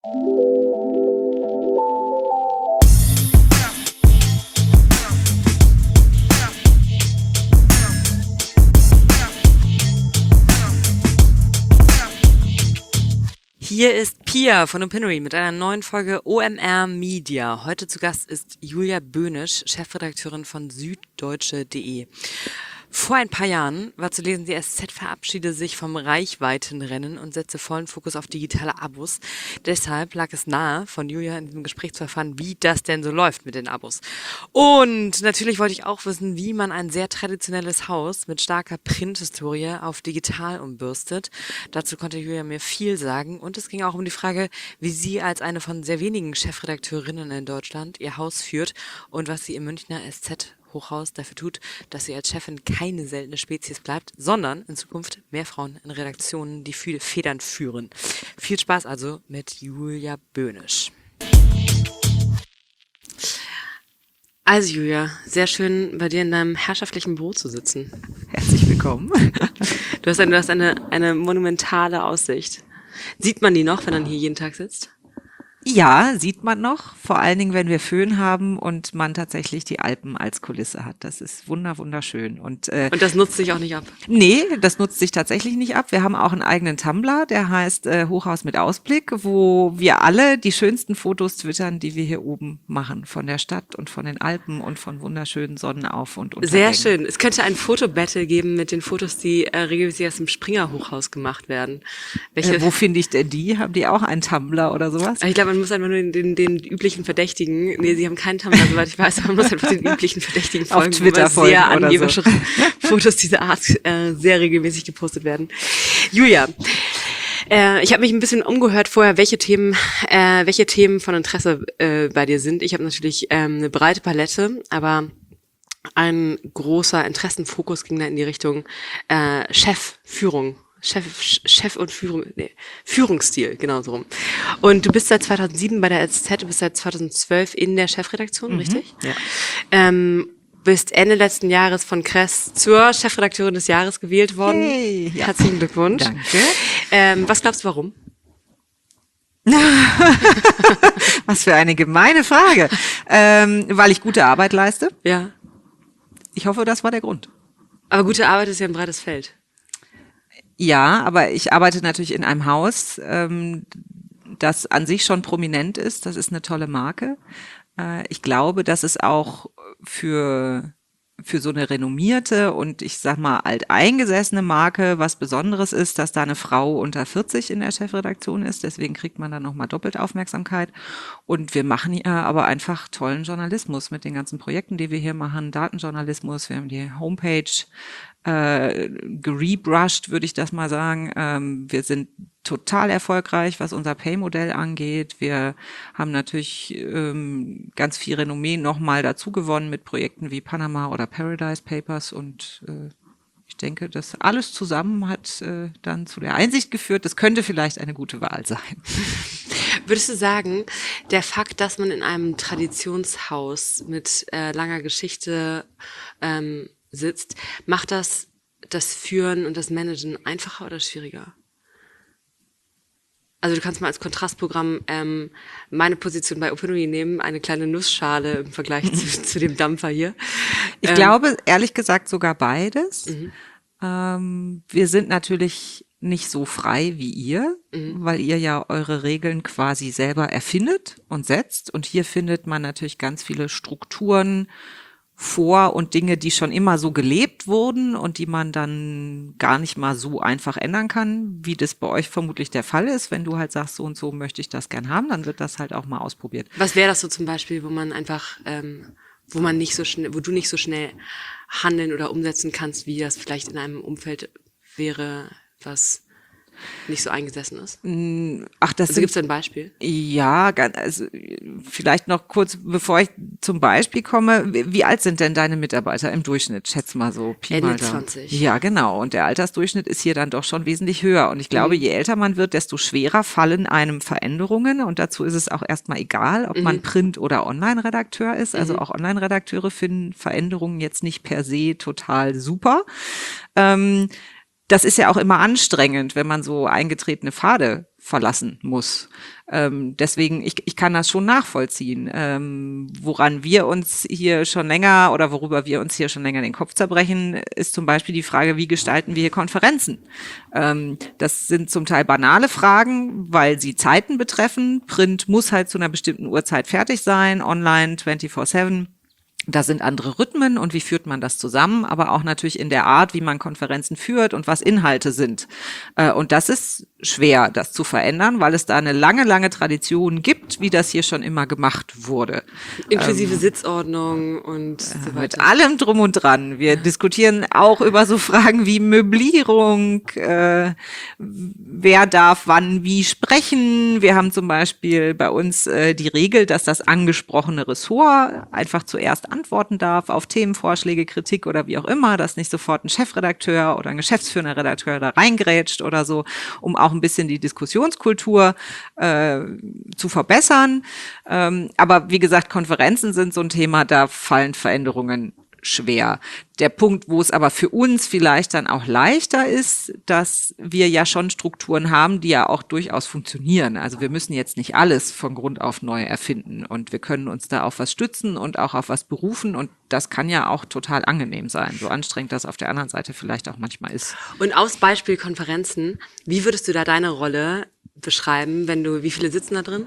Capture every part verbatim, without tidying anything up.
Hier ist Pia von Opinory mit einer neuen Folge O M R Media. Heute zu Gast ist Julia Böhnisch, Chefredakteurin von süddeutsche punkt de. Vor ein paar Jahren war zu lesen, die S Z verabschiede sich vom Reichweitenrennen und setze vollen Fokus auf digitale Abos. Deshalb lag es nahe, von Julia in diesem Gespräch zu erfahren, wie das denn so läuft mit den Abos. Und natürlich wollte ich auch wissen, wie man ein sehr traditionelles Haus mit starker Printhistorie auf digital umbürstet. Dazu konnte Julia mir viel sagen und es ging auch um die Frage, wie sie als eine von sehr wenigen Chefredakteurinnen in Deutschland ihr Haus führt und was sie im Münchner S Z Hochhaus dafür tut, dass sie als Chefin keine seltene Spezies bleibt, sondern in Zukunft mehr Frauen in Redaktionen die Federn führen. Viel Spaß also mit Julia Böhnisch. Also Julia, sehr schön bei dir in deinem herrschaftlichen Büro zu sitzen. Herzlich willkommen. Du hast, eine, du hast eine, eine monumentale Aussicht. Sieht man die noch, wenn man hier jeden Tag sitzt? Ja, sieht man noch, vor allen Dingen, wenn wir Föhn haben und man tatsächlich die Alpen als Kulisse hat. Das ist wunder wunderschön. Und, äh, und das nutzt sich auch nicht ab? Nee, das nutzt sich tatsächlich nicht ab. Wir haben auch einen eigenen Tumblr, der heißt äh, Hochhaus mit Ausblick, wo wir alle die schönsten Fotos twittern, die wir hier oben machen, von der Stadt und von den Alpen und von wunderschönen Sonnenauf- und Untergängen. Sehr schön. Es könnte ein Fotobattle geben mit den Fotos, die äh, regelmäßig aus dem Springer-Hochhaus gemacht werden. Welche, äh, wo finde ich denn die? Haben die auch einen Tumblr oder sowas? Ich glaube, man muss einfach nur den, den, den üblichen Verdächtigen, nee, sie haben keinen Tumblr, soweit ich weiß, aber man muss einfach den üblichen Verdächtigen folgen, auf Twitter wo sehr folgen oder so. Fotos dieser Art äh, sehr regelmäßig gepostet werden. Julia, äh, ich habe mich ein bisschen umgehört vorher, welche Themen, äh, welche Themen von Interesse äh, bei dir sind. Ich habe natürlich ähm, eine breite Palette, aber ein großer Interessenfokus ging da in die Richtung äh, Chefführung. Chef, Chef und Führung, nee, Führungsstil, genau so rum. Und du bist seit zweitausendsieben bei der S Z, du bist seit zweitausendzwölf in der Chefredaktion, mhm, richtig? Ja. Ähm, bist Ende letzten Jahres von Kress zur Chefredakteurin des Jahres gewählt worden. Hey, ja. Herzlichen Glückwunsch. Danke. Ähm, was glaubst du, warum? Was für eine gemeine Frage. Ähm, weil ich gute Arbeit leiste. Ja. Ich hoffe, das war der Grund. Aber gute Arbeit ist ja ein breites Feld. Ja, aber ich arbeite natürlich in einem Haus, ähm, das an sich schon prominent ist. Das ist eine tolle Marke. Äh, ich glaube, dass es auch für für so eine renommierte und ich sag mal alteingesessene Marke was Besonderes ist, dass da eine Frau unter vierzig in der Chefredaktion ist. Deswegen kriegt man da nochmal doppelt Aufmerksamkeit. Und wir machen ja aber einfach tollen Journalismus mit den ganzen Projekten, die wir hier machen. Datenjournalismus, wir haben die Homepage äh, gerebrushed, würde ich das mal sagen. Ähm, wir sind total erfolgreich, was unser Pay-Modell angeht. Wir haben natürlich ähm, ganz viel Renommee nochmal dazu gewonnen mit Projekten wie Panama oder Paradise Papers und äh, ich denke, das alles zusammen hat äh, dann zu der Einsicht geführt, das könnte vielleicht eine gute Wahl sein. Würdest du sagen, der Fakt, dass man in einem Traditionshaus mit äh, langer Geschichte ähm, sitzt, macht das das Führen und das Managen einfacher oder schwieriger? Also du kannst mal als Kontrastprogramm ähm, meine Position bei Opinory nehmen, eine kleine Nussschale im Vergleich zu, zu dem Dampfer hier. Ich ähm, glaube, ehrlich gesagt, sogar beides. Mhm. Ähm, wir sind natürlich nicht so frei wie ihr, mhm, weil ihr ja eure Regeln quasi selber erfindet und setzt. Und hier findet man natürlich ganz viele Strukturen vor und Dinge, die schon immer so gelebt wurden und die man dann gar nicht mal so einfach ändern kann, wie das bei euch vermutlich der Fall ist. Wenn du halt sagst, so und so möchte ich das gern haben, dann wird das halt auch mal ausprobiert. Was wäre das so zum Beispiel, wo man einfach, ähm, wo man nicht so schnell, wo du nicht so schnell handeln oder umsetzen kannst, wie das vielleicht in einem Umfeld wäre, was nicht so eingesessen ist? Ach, das also gibt es ein Beispiel? Ja, also vielleicht noch kurz, bevor ich zum Beispiel komme, wie alt sind denn deine Mitarbeiter im Durchschnitt? Schätz mal so. Pi Ende mal da. zwanzig. Ja, genau. Und der Altersdurchschnitt ist hier dann doch schon wesentlich höher. Und ich glaube, mhm, je älter man wird, desto schwerer fallen einem Veränderungen. Und dazu ist es auch erstmal egal, ob mhm, man Print- oder Online-Redakteur ist. Also mhm, auch Online-Redakteure finden Veränderungen jetzt nicht per se total super. Ähm, das ist ja auch immer anstrengend, wenn man so eingetretene Pfade verlassen muss. Ähm, deswegen, ich, ich kann das schon nachvollziehen. Ähm, woran wir uns hier schon länger oder worüber wir uns hier schon länger den Kopf zerbrechen, ist zum Beispiel die Frage, wie gestalten wir hier Konferenzen? Ähm, das sind zum Teil banale Fragen, weil sie Zeiten betreffen. Print muss halt zu einer bestimmten Uhrzeit fertig sein, online vierundzwanzig sieben. Da sind andere Rhythmen und wie führt man das zusammen, aber auch natürlich in der Art, wie man Konferenzen führt und was Inhalte sind. Und das ist schwer, das zu verändern, weil es da eine lange, lange Tradition gibt, wie das hier schon immer gemacht wurde. Inklusive ähm, Sitzordnung und so weiter. Mit allem drum und dran. Wir ja. diskutieren auch über so Fragen wie Möblierung, äh, wer darf wann wie sprechen. Wir haben zum Beispiel bei uns äh, die Regel, dass das angesprochene Ressort einfach zuerst antworten darf auf Themenvorschläge, Kritik oder wie auch immer, dass nicht sofort ein Chefredakteur oder ein geschäftsführender Redakteur da reingrätscht oder so, um auch ein bisschen die Diskussionskultur äh, zu verbessern. Ähm, aber wie gesagt, Konferenzen sind so ein Thema, da fallen Veränderungen schwer. Der Punkt, wo es aber für uns vielleicht dann auch leichter ist, dass wir ja schon Strukturen haben, die ja auch durchaus funktionieren. Also wir müssen jetzt nicht alles von Grund auf neu erfinden und wir können uns da auf was stützen und auch auf was berufen und das kann ja auch total angenehm sein, so anstrengend das auf der anderen Seite vielleicht auch manchmal ist. Und aus Beispiel Konferenzen, wie würdest du da deine Rolle beschreiben, wenn du, wie viele sitzen da drin?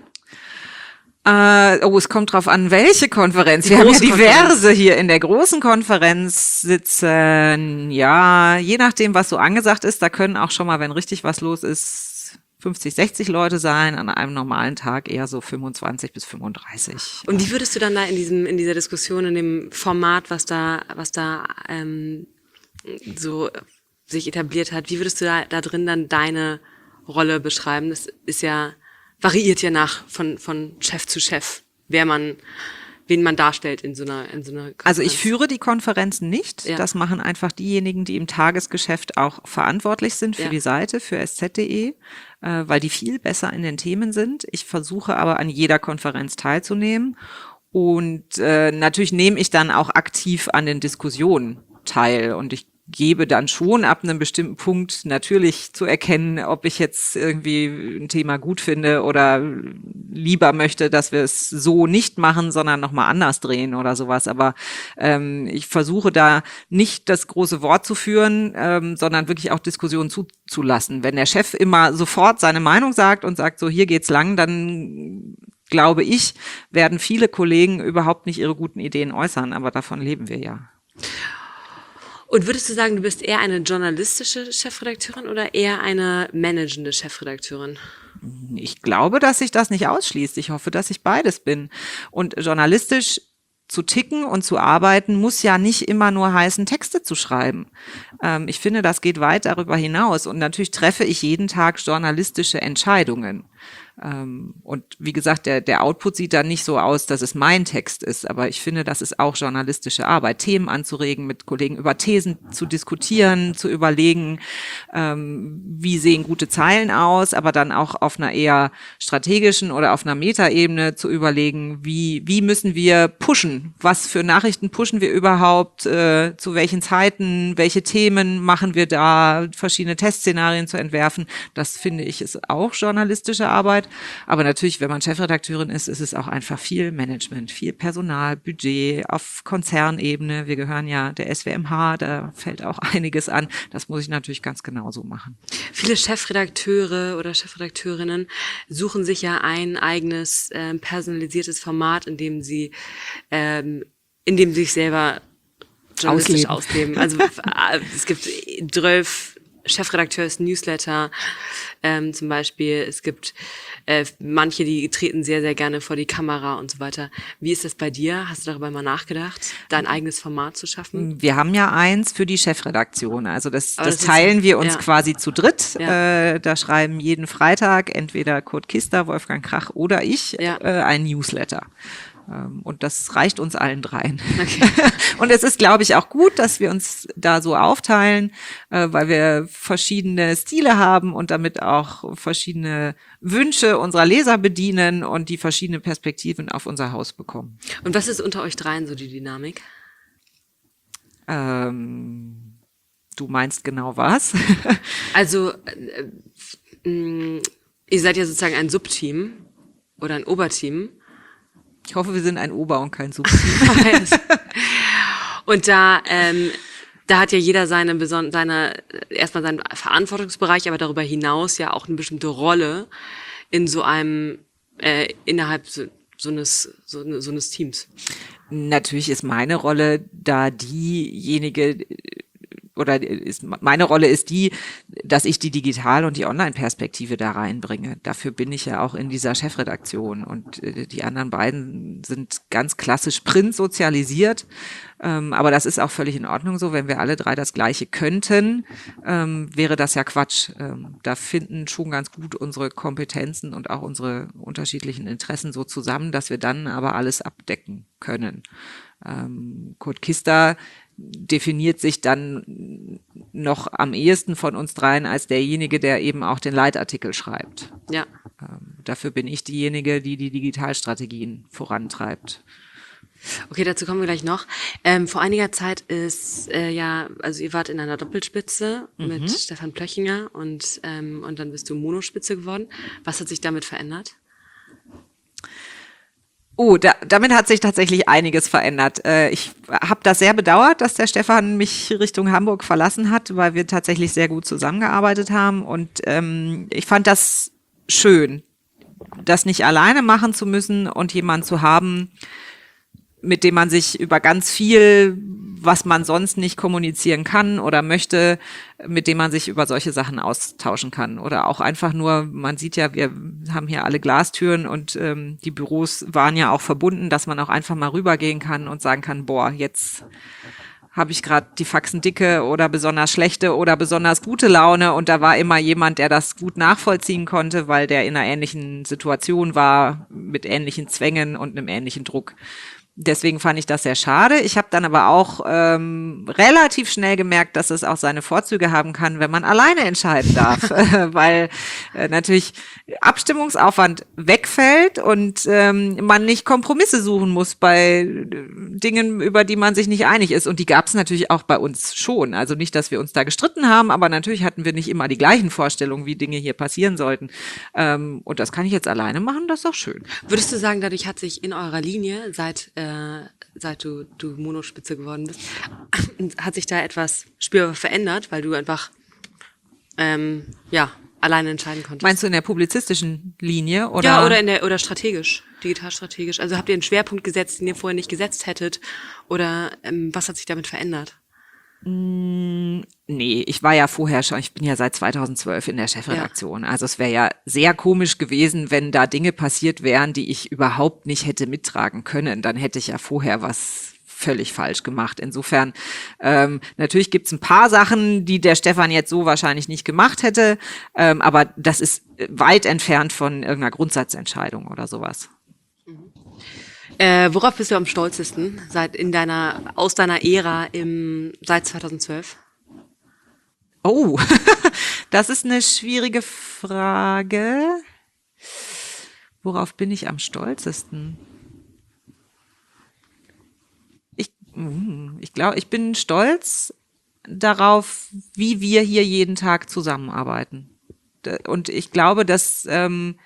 Uh, oh, es kommt drauf an, welche Konferenz. Die Wir haben ja diverse hier in der großen Konferenz sitzen. Ja, je nachdem, was so angesagt ist, da können auch schon mal, wenn richtig was los ist, fünfzig, sechzig Leute sein. An einem normalen Tag eher so fünfundzwanzig bis fünfunddreißig. Und wie würdest du dann da in diesem, in dieser Diskussion, in dem Format, was da, was da ähm, so sich etabliert hat, wie würdest du da, da drin dann deine Rolle beschreiben? Das ist ja variiert ja nach von von Chef zu Chef, wer man, wen man darstellt in so einer in so einer Konferenz. Also ich führe die Konferenzen nicht. Ja. Das machen einfach diejenigen, die im Tagesgeschäft auch verantwortlich sind für ja. die Seite, für S Z punkt de, äh, weil die viel besser in den Themen sind. Ich versuche aber an jeder Konferenz teilzunehmen und äh, natürlich nehme ich dann auch aktiv an den Diskussionen teil und ich gebe dann schon ab einem bestimmten Punkt natürlich zu erkennen, ob ich jetzt irgendwie ein Thema gut finde oder lieber möchte, dass wir es so nicht machen, sondern nochmal anders drehen oder sowas. Aber ähm, ich versuche da nicht das große Wort zu führen, ähm, sondern wirklich auch Diskussionen zuzulassen. Wenn der Chef immer sofort seine Meinung sagt und sagt, so hier geht's lang, dann glaube ich, werden viele Kollegen überhaupt nicht ihre guten Ideen äußern. Aber davon leben wir ja. Und würdest du sagen, du bist eher eine journalistische Chefredakteurin oder eher eine managende Chefredakteurin? Ich glaube, dass sich das nicht ausschließt. Ich hoffe, dass ich beides bin. Und journalistisch zu ticken und zu arbeiten muss ja nicht immer nur heißen, Texte zu schreiben. Ähm, ich finde, das geht weit darüber hinaus. Und natürlich treffe ich jeden Tag journalistische Entscheidungen. Ähm, und wie gesagt, der, der Output sieht dann nicht so aus, dass es mein Text ist, aber ich finde, das ist auch journalistische Arbeit, Themen anzuregen, mit Kollegen über Thesen zu diskutieren, zu überlegen, ähm, wie sehen gute Zeilen aus, aber dann auch auf einer eher strategischen oder auf einer Metaebene zu überlegen, wie, wie müssen wir pushen, was für Nachrichten pushen wir überhaupt, äh, zu welchen Zeiten, welche Themen machen wir da, verschiedene Testszenarien zu entwerfen. Das finde ich ist auch journalistische Arbeit. Aber natürlich, wenn man Chefredakteurin ist, ist es auch einfach viel Management, viel Personal, Budget auf Konzernebene. Wir gehören ja der S W M H, da fällt auch einiges an. Das muss ich natürlich ganz genauso machen. Viele Chefredakteure oder Chefredakteurinnen suchen sich ja ein eigenes äh, personalisiertes Format, in dem sie, ähm, in dem sie sich selber journalistisch ausleben. ausleben. Also äh, es gibt zwölf Chefredakteurs-Newsletter ähm, zum Beispiel. Es gibt äh, manche, die treten sehr, sehr gerne vor die Kamera und so weiter. Wie ist das bei dir? Hast du darüber mal nachgedacht, dein eigenes Format zu schaffen? Wir haben ja eins für die Chefredaktion. Also das, das, das teilen ist, wir uns ja. quasi zu dritt. Ja. Äh, da schreiben jeden Freitag entweder Kurt Kister, Wolfgang Krach oder ich ja. äh, einen Newsletter. Und das reicht uns allen dreien. Okay. Und es ist, glaube ich, auch gut, dass wir uns da so aufteilen, weil wir verschiedene Stile haben und damit auch verschiedene Wünsche unserer Leser bedienen und die verschiedene Perspektiven auf unser Haus bekommen. Und was ist unter euch dreien so die Dynamik? Ähm Du meinst genau was? Also, äh, mh, ihr seid ja sozusagen ein Subteam oder ein Oberteam. Ich hoffe, wir sind ein Ober- und kein Subteam. Und da, ähm, da hat ja jeder seine beson seine erstmal seinen Verantwortungsbereich, aber darüber hinaus ja auch eine bestimmte Rolle in so einem äh, innerhalb so, so eines so, ne- so eines Teams. Natürlich ist meine Rolle da diejenige, oder ist, meine Rolle ist die, dass ich die Digital- und die Online-Perspektive da reinbringe. Dafür bin ich ja auch in dieser Chefredaktion, und äh, die anderen beiden sind ganz klassisch Print sozialisiert. Ähm, aber das ist auch völlig in Ordnung so. Wenn wir alle drei das Gleiche könnten, ähm, wäre das ja Quatsch. Ähm, da finden schon ganz gut unsere Kompetenzen und auch unsere unterschiedlichen Interessen so zusammen, dass wir dann aber alles abdecken können. Ähm, Kurt Kister definiert sich dann noch am ehesten von uns dreien als derjenige, der eben auch den Leitartikel schreibt. Ja. Ähm, dafür bin ich diejenige, die die Digitalstrategien vorantreibt. Okay, dazu kommen wir gleich noch. Ähm, vor einiger Zeit ist äh, ja, also ihr wart in einer Doppelspitze mit Stefan Plöchinger und ähm, und dann bist du Monospitze geworden. Was hat sich damit verändert? Oh, da, damit hat sich tatsächlich einiges verändert. Äh, ich habe das sehr bedauert, dass der Stefan mich Richtung Hamburg verlassen hat, weil wir tatsächlich sehr gut zusammengearbeitet haben. Und ähm, ich fand das schön, das nicht alleine machen zu müssen und jemanden zu haben, mit dem man sich über ganz viel, was man sonst nicht kommunizieren kann oder möchte, mit dem man sich über solche Sachen austauschen kann. Oder auch einfach nur, man sieht ja, wir haben hier alle Glastüren und ähm, die Büros waren ja auch verbunden, dass man auch einfach mal rübergehen kann und sagen kann, boah, jetzt habe ich gerade die Faxen dicke oder besonders schlechte oder besonders gute Laune, und da war immer jemand, der das gut nachvollziehen konnte, weil der in einer ähnlichen Situation war, mit ähnlichen Zwängen und einem ähnlichen Druck. Deswegen fand ich das sehr schade. Ich habe dann aber auch ähm, relativ schnell gemerkt, dass es auch seine Vorzüge haben kann, wenn man alleine entscheiden darf, weil äh, natürlich Abstimmungsaufwand wegfällt und ähm, man nicht Kompromisse suchen muss bei äh, Dingen, über die man sich nicht einig ist. Und die gab es natürlich auch bei uns schon. Also nicht, dass wir uns da gestritten haben, aber natürlich hatten wir nicht immer die gleichen Vorstellungen, wie Dinge hier passieren sollten. Ähm, und das kann ich jetzt alleine machen, das ist doch schön. Würdest du sagen, dadurch hat sich in eurer Linie, seit äh, seit du du Monospitze geworden bist, hat sich da etwas spürbar verändert, weil du einfach ähm, ja alleine entscheiden konntest? Meinst du in der publizistischen Linie? Oder? Ja, oder in der oder strategisch, digital strategisch. Also habt ihr einen Schwerpunkt gesetzt, den ihr vorher nicht gesetzt hättet? Oder ähm, was hat sich damit verändert? Nee, ich war ja vorher schon, ich bin ja seit zweitausendzwölf in der Chefredaktion. Ja. Also es wäre ja sehr komisch gewesen, wenn da Dinge passiert wären, die ich überhaupt nicht hätte mittragen können. Dann hätte ich ja vorher was völlig falsch gemacht. Insofern, ähm, natürlich gibt's ein paar Sachen, die der Stefan jetzt so wahrscheinlich nicht gemacht hätte, ähm, aber das ist weit entfernt von irgendeiner Grundsatzentscheidung oder sowas. Äh, worauf bist du am stolzesten seit in deiner aus deiner Ära im seit zweitausendzwölf? Oh, das ist eine schwierige Frage. Worauf bin ich am stolzesten? Ich, ich glaube, ich bin stolz darauf, wie wir hier jeden Tag zusammenarbeiten. Und ich glaube, dass ähm,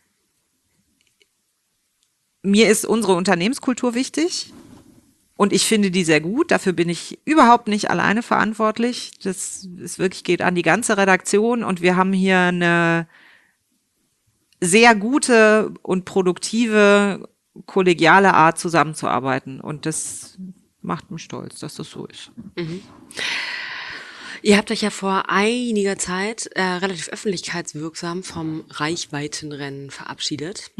mir ist unsere Unternehmenskultur wichtig. Und ich finde die sehr gut. Dafür bin ich überhaupt nicht alleine verantwortlich. Das ist wirklich, geht an die ganze Redaktion. Und wir haben hier eine sehr gute und produktive, kollegiale Art zusammenzuarbeiten. Und das macht mich stolz, dass das so ist. Mhm. Ihr habt euch ja vor einiger Zeit äh, relativ öffentlichkeitswirksam vom Reichweitenrennen verabschiedet.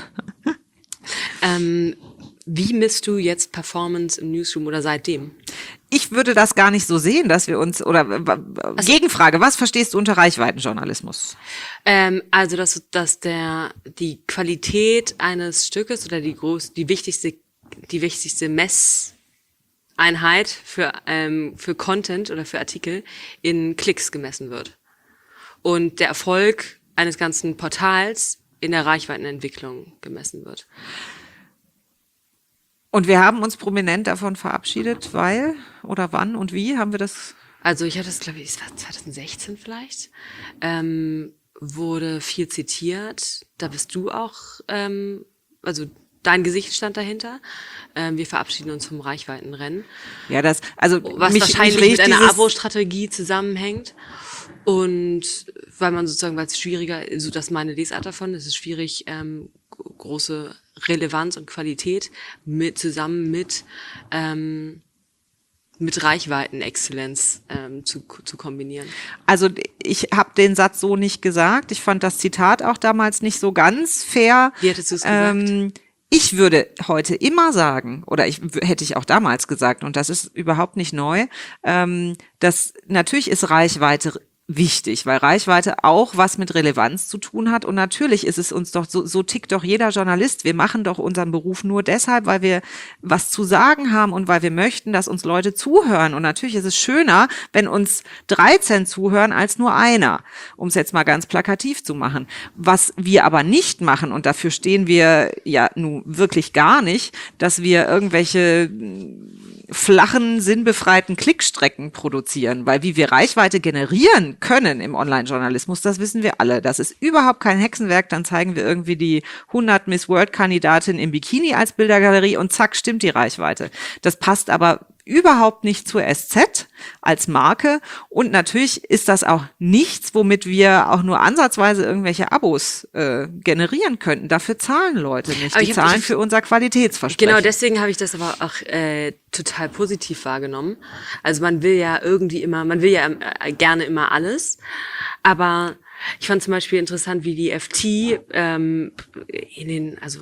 ähm, wie misst du jetzt Performance im Newsroom oder seitdem? Ich würde das gar nicht so sehen, dass wir uns, oder also, Gegenfrage, was verstehst du unter Reichweitenjournalismus? Ähm, also, dass, dass der, die Qualität eines Stückes oder die groß, die wichtigste, die wichtigste Messeinheit für, ähm, für Content oder für Artikel in Klicks gemessen wird. Und der Erfolg eines ganzen Portals in der Reichweitenentwicklung gemessen wird. Und wir haben uns prominent davon verabschiedet, weil, oder wann und wie haben wir das Also ich hatte das, glaube ich, es war zwanzig sechzehn vielleicht, ähm, wurde viel zitiert. Da bist du auch, ähm, also dein Gesicht stand dahinter. Ähm, wir verabschieden uns vom Reichweitenrennen, Ja, das, also was mich, wahrscheinlich mich mit regt einer dieses, Abo-Strategie zusammenhängt. Und weil man sozusagen, weil es schwieriger, so dass meine Lesart davon, es ist schwierig, ähm, g- große Relevanz und Qualität mit zusammen mit ähm, mit Reichweitenexzellenz ähm, zu, zu kombinieren. also ich habe den Satz so nicht gesagt. Ich fand das Zitat auch damals nicht so ganz fair. Wie hättest du es gesagt? Ähm, ich würde heute immer sagen, oder ich w- hätte ich auch damals gesagt, und das ist überhaupt nicht neu, ähm, dass natürlich ist Reichweite wichtig, weil Reichweite auch was mit Relevanz zu tun hat. Und natürlich ist es uns doch, so, so tickt doch jeder Journalist. Wir machen doch unseren Beruf nur deshalb, weil wir was zu sagen haben und weil wir möchten, dass uns Leute zuhören. Und natürlich ist es schöner, wenn uns dreizehn zuhören als nur einer, um es jetzt mal ganz plakativ zu machen. Was wir aber nicht machen, und dafür stehen wir ja nun wirklich gar nicht, dass wir irgendwelche flachen, sinnbefreiten Klickstrecken produzieren, weil wie wir Reichweite generieren können im Online-Journalismus, das wissen wir alle. Das ist überhaupt kein Hexenwerk, dann zeigen wir irgendwie die hundert Miss World-Kandidatin im Bikini als Bildergalerie und zack, stimmt die Reichweite. Das passt aber überhaupt nicht zur S Z als Marke und natürlich ist das auch nichts, womit wir auch nur ansatzweise irgendwelche Abos äh, generieren könnten. Dafür zahlen Leute nicht. Aber Die ich hab- zahlen ich- für unser Qualitätsversprechen. Genau, deswegen habe ich das aber auch äh, total positiv wahrgenommen. Also man will ja irgendwie immer, man will ja äh, gerne immer alles, aber ich fand zum Beispiel interessant, wie die F T ähm, in den, also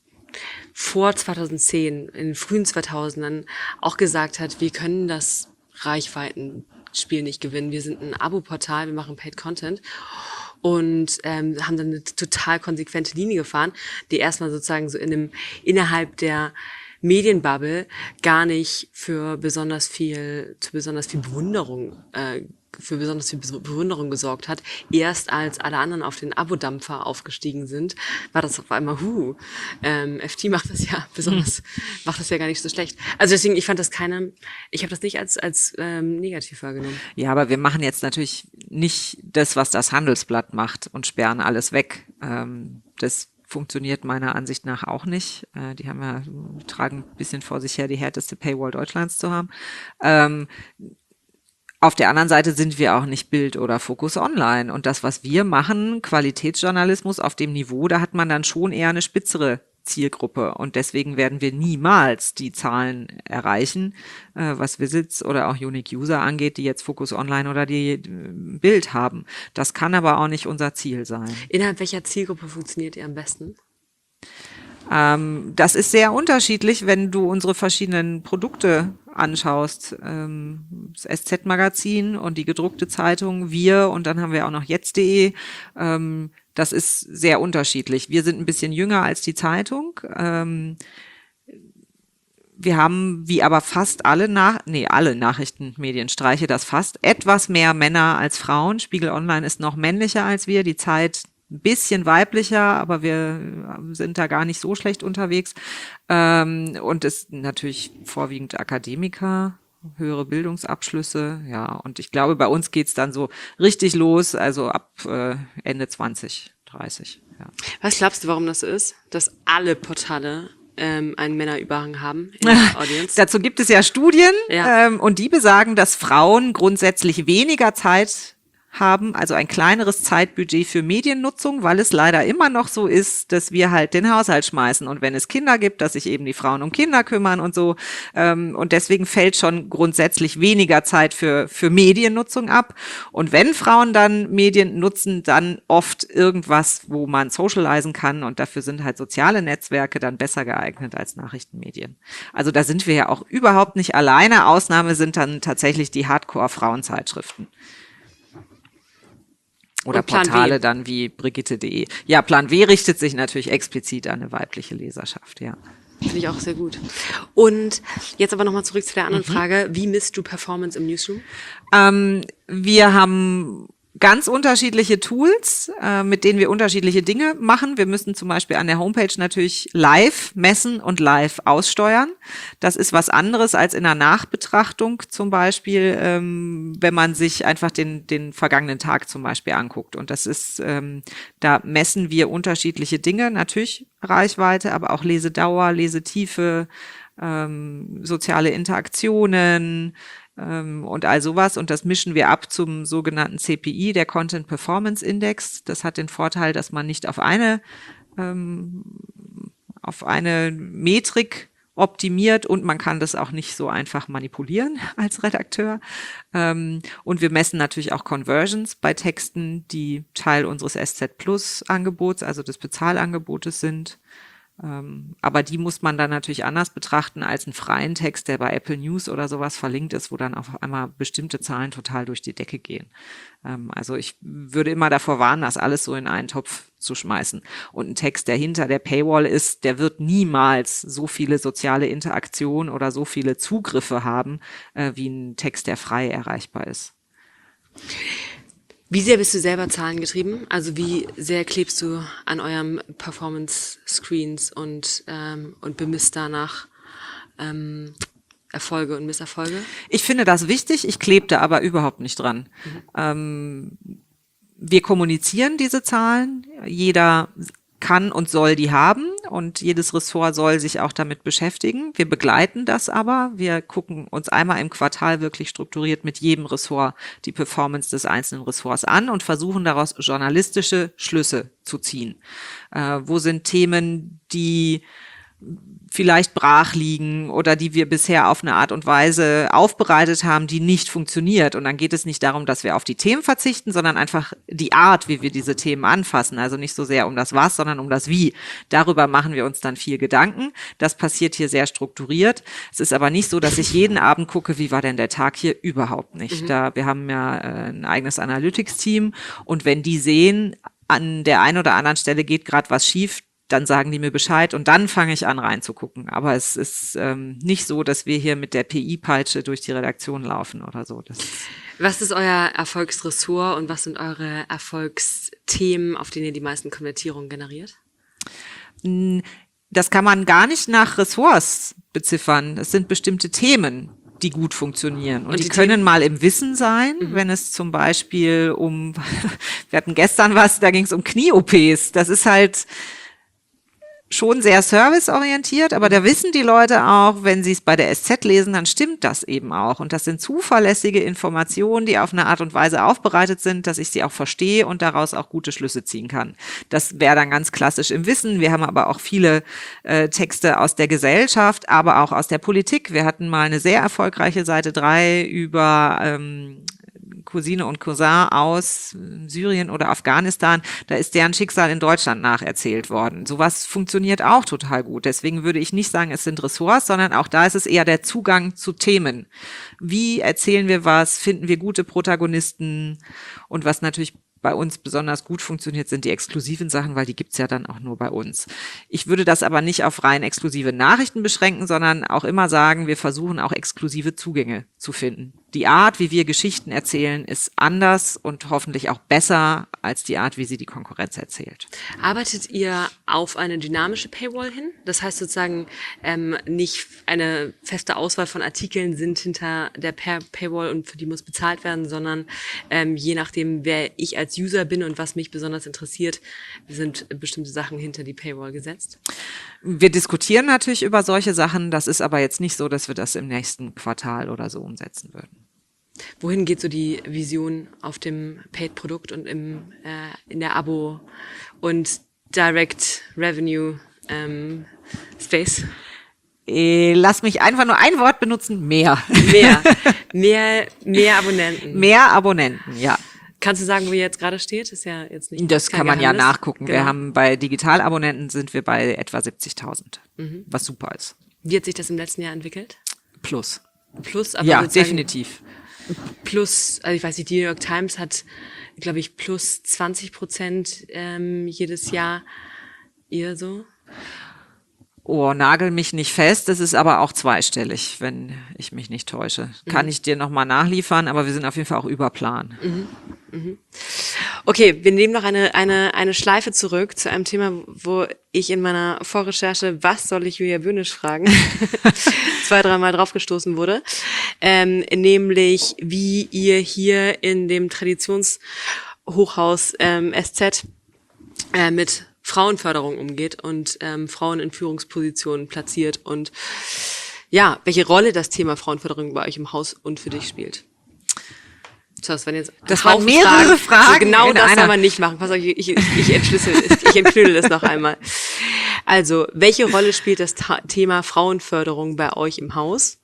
vor zweitausendzehn, in den frühen zweitausendern auch gesagt hat, wir können das Reichweitenspiel nicht gewinnen. Wir sind ein Abo-Portal, wir machen Paid Content und ähm, haben dann eine total konsequente Linie gefahren, die erstmal sozusagen so in einem innerhalb der Medienbubble gar nicht für besonders viel, zu besonders viel Bewunderung, äh, für besonders viel Be- Bewunderung gesorgt hat. Erst als alle anderen auf den Abo-Dampfer aufgestiegen sind, war das auf einmal, hu, ähm, F T macht das ja besonders, macht das ja gar nicht so schlecht. Also deswegen, ich fand das keine, ich habe das nicht als als ähm, negativ wahrgenommen. Ja, aber wir machen jetzt natürlich nicht das, was das Handelsblatt macht und sperren alles weg. Ähm, das funktioniert meiner Ansicht nach auch nicht. Äh, die haben ja, tragen ein bisschen vor sich her, die härteste Paywall Deutschlands zu haben. Ähm, Auf der anderen Seite sind wir auch nicht Bild oder Focus Online. Und das, was wir machen, Qualitätsjournalismus auf dem Niveau, da hat man dann schon eher eine spitzere Zielgruppe. Und deswegen werden wir niemals die Zahlen erreichen, äh, was Visits oder auch Unique User angeht, die jetzt Focus Online oder die äh, Bild haben. Das kann aber auch nicht unser Ziel sein. Innerhalb welcher Zielgruppe funktioniert ihr am besten? Ähm, das ist sehr unterschiedlich, wenn du unsere verschiedenen Produkte anschaust. Ähm, das S Z-Magazin und die gedruckte Zeitung, wir und dann haben wir auch noch jetzt punkt de. Ähm, das ist sehr unterschiedlich. Wir sind ein bisschen jünger als die Zeitung. Ähm, wir haben, wie aber fast alle nach, nee, alle Nachrichtenmedien, streiche das fast, etwas mehr Männer als Frauen. Spiegel Online ist noch männlicher als wir, die Zeit ein bisschen weiblicher, aber wir sind da gar nicht so schlecht unterwegs. Ähm, und es sind natürlich vorwiegend Akademiker, höhere Bildungsabschlüsse, ja. Und ich glaube, bei uns geht's dann so richtig los, also ab äh, Ende zwanzig, dreißig, ja. Was glaubst du, warum das so ist, dass alle Portale ähm, einen Männerüberhang haben in der Audience? Dazu gibt es ja Studien, Ja. ähm, und die besagen, dass Frauen grundsätzlich weniger Zeit haben, also ein kleineres Zeitbudget für Mediennutzung, weil es leider immer noch so ist, dass wir halt den Haushalt schmeißen und wenn es Kinder gibt, dass sich eben die Frauen um Kinder kümmern und so, ähm, und deswegen fällt schon grundsätzlich weniger Zeit für für Mediennutzung ab und wenn Frauen dann Medien nutzen, dann oft irgendwas, wo man socialisen kann und dafür sind halt soziale Netzwerke dann besser geeignet als Nachrichtenmedien. Also da sind wir ja auch überhaupt nicht alleine. Ausnahme sind dann tatsächlich die Hardcore-Frauenzeitschriften. Oder Und Plan W. Portale dann wie Brigitte punkt de. Ja, Plan W richtet sich natürlich explizit an eine weibliche Leserschaft, ja. Finde ich auch sehr gut. Und jetzt aber nochmal zurück zu der anderen Frage. Wie misst du Performance im Newsroom? Ähm, wir haben ganz unterschiedliche Tools, äh, mit denen wir unterschiedliche Dinge machen. Wir müssen zum Beispiel an der Homepage natürlich live messen und live aussteuern. Das ist was anderes als in der Nachbetrachtung zum Beispiel, ähm, wenn man sich einfach den, den vergangenen Tag zum Beispiel anguckt. Und das ist, ähm, da messen wir unterschiedliche Dinge, natürlich Reichweite, aber auch Lesedauer, Lesetiefe, ähm, soziale Interaktionen, und all sowas. Und das mischen wir ab zum sogenannten C P I, der Content Performance Index. Das hat den Vorteil, dass man nicht auf eine, ähm, auf eine Metrik optimiert und man kann das auch nicht so einfach manipulieren als Redakteur. Ähm, und wir messen natürlich auch Conversions bei Texten, die Teil unseres S Z Plus Angebots, also des Bezahlangebotes sind. Ähm, aber die muss man dann natürlich anders betrachten als einen freien Text, der bei Apple News oder sowas verlinkt ist, wo dann auf einmal bestimmte Zahlen total durch die Decke gehen. Ähm, also ich würde immer davor warnen, das alles so in einen Topf zu schmeißen. Und ein Text, der hinter der Paywall ist, der wird niemals so viele soziale Interaktion oder so viele Zugriffe haben, äh, wie ein Text, der frei erreichbar ist. Wie sehr bist du selber zahlengetrieben? Also wie sehr klebst du an eurem Performance-Screens und, ähm, und bemisst danach ähm, Erfolge und Misserfolge? Ich finde das wichtig, ich klebe da aber überhaupt nicht dran. Mhm. Ähm, wir kommunizieren diese Zahlen, jeder kann und soll die haben und jedes Ressort soll sich auch damit beschäftigen. Wir begleiten das aber. Wir gucken uns einmal im Quartal wirklich strukturiert mit jedem Ressort die Performance des einzelnen Ressorts an und versuchen daraus journalistische Schlüsse zu ziehen. Äh, wo sind Themen, die vielleicht brach liegen oder die wir bisher auf eine Art und Weise aufbereitet haben, die nicht funktioniert. Und dann geht es nicht darum, dass wir auf die Themen verzichten, sondern einfach die Art, wie wir diese Themen anfassen. Also nicht so sehr um das Was, sondern um das Wie. Darüber machen wir uns dann viel Gedanken. Das passiert hier sehr strukturiert. Es ist aber nicht so, dass ich jeden Abend gucke, wie war denn der Tag hier? Überhaupt nicht. Mhm. Da, wir haben ja äh, ein eigenes Analytics-Team und wenn die sehen, an der einen oder anderen Stelle geht gerade was schief, dann sagen die mir Bescheid und dann fange ich an reinzugucken. Aber es ist ähm, nicht so, dass wir hier mit der P I-Peitsche durch die Redaktion laufen oder so. Das ist was ist euer Erfolgsressort und was sind eure Erfolgsthemen, auf denen ihr die meisten Konvertierungen generiert? Das kann man gar nicht nach Ressorts beziffern. Das sind bestimmte Themen, die gut funktionieren. Und, und die, die können Themen? mal im Wissen sein, mhm. wenn es zum Beispiel um, wir hatten gestern was, da ging es um Knie-O Ps. Das ist halt schon sehr serviceorientiert, aber da wissen die Leute auch, wenn sie es bei der S Z lesen, dann stimmt das eben auch. Und das sind zuverlässige Informationen, die auf eine Art und Weise aufbereitet sind, dass ich sie auch verstehe und daraus auch gute Schlüsse ziehen kann. Das wäre dann ganz klassisch im Wissen. Wir haben aber auch viele äh, Texte aus der Gesellschaft, aber auch aus der Politik. Wir hatten mal eine sehr erfolgreiche Seite drei über ähm, Cousine und Cousin aus Syrien oder Afghanistan, da ist deren Schicksal in Deutschland nacherzählt worden. Sowas funktioniert auch total gut. Deswegen würde ich nicht sagen, es sind Ressorts, sondern auch da ist es eher der Zugang zu Themen. Wie erzählen wir was? Finden wir gute Protagonisten? Und was natürlich bei uns besonders gut funktioniert, sind die exklusiven Sachen, weil die gibt's ja dann auch nur bei uns. Ich würde das aber nicht auf rein exklusive Nachrichten beschränken, sondern auch immer sagen, wir versuchen auch exklusive Zugänge zu finden. Die Art, wie wir Geschichten erzählen, ist anders und hoffentlich auch besser als die Art, wie sie die Konkurrenz erzählt. Arbeitet ihr auf eine dynamische Paywall hin? Das heißt sozusagen, ähm, nicht eine feste Auswahl von Artikeln sind hinter der Paywall und für die muss bezahlt werden, sondern ähm, je nachdem, wer ich als User bin und was mich besonders interessiert, sind bestimmte Sachen hinter die Paywall gesetzt? Wir diskutieren natürlich über solche Sachen. Das ist aber jetzt nicht so, dass wir das im nächsten Quartal oder so umsetzen würden. Wohin geht so die Vision auf dem Paid-Produkt und im, äh, in der Abo- und Direct-Revenue ähm, Space? Lass mich einfach nur ein Wort benutzen, mehr. Mehr, mehr, mehr Abonnenten. Mehr Abonnenten, ja. Kannst du sagen, wo ihr jetzt gerade steht? Ist ja jetzt nicht. Das kann man Geheimnis. ja nachgucken. Genau. Wir haben bei Digitalabonnenten sind wir bei etwa siebzigtausend, mhm. was super ist. Wie hat sich das im letzten Jahr entwickelt? Plus. Plus, aber ja, definitiv. Plus, also ich weiß nicht, die New York Times hat, glaube ich, plus zwanzig Prozent ähm, jedes Jahr. Ihr so? Oh, nagel mich nicht fest. Das ist aber auch zweistellig, wenn ich mich nicht täusche. Mhm. Kann ich dir nochmal nachliefern, aber wir sind auf jeden Fall auch über Plan. Mhm. Mhm. Okay, wir nehmen noch eine, eine, eine Schleife zurück zu einem Thema, wo ich in meiner Vorrecherche, was soll ich Julia Böhnisch fragen, zwei, dreimal draufgestoßen wurde. Ähm, nämlich, wie ihr hier in dem Traditionshochhaus ähm, S Z äh, mit Frauenförderung umgeht und ähm, Frauen in Führungspositionen platziert und ja, welche Rolle das Thema Frauenförderung bei euch im Haus und für dich spielt. So, das waren jetzt das waren mehrere Fragen. Fragen so genau das soll man nicht machen. Pass auf, ich, ich, ich entschlüssel, ich entknüdel das noch einmal. Also, welche Rolle spielt das Ta- Thema Frauenförderung bei euch im Haus?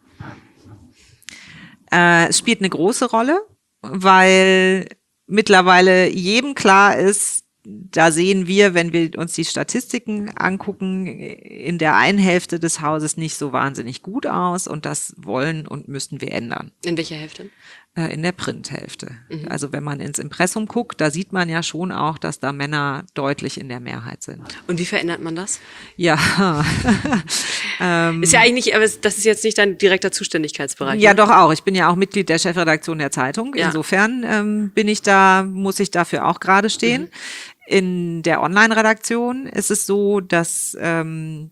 Äh, es spielt eine große Rolle, weil mittlerweile jedem klar ist, da sehen wir, wenn wir uns die Statistiken angucken, in der einen Hälfte des Hauses nicht so wahnsinnig gut aus und das wollen und müssten wir ändern. In welcher Hälfte? In der Printhälfte. Mhm. Also wenn man ins Impressum guckt, da sieht man ja schon auch, dass da Männer deutlich in der Mehrheit sind. Und wie verändert man das? Ja. ähm, ist ja eigentlich nicht, aber das ist jetzt nicht dein direkter Zuständigkeitsbereich. Ja, ne? doch auch. Ich bin ja auch Mitglied der Chefredaktion der Zeitung. Ja. Insofern ähm, bin ich da, muss ich dafür auch gerade stehen. Mhm. In der Online-Redaktion ist es so, dass ähm,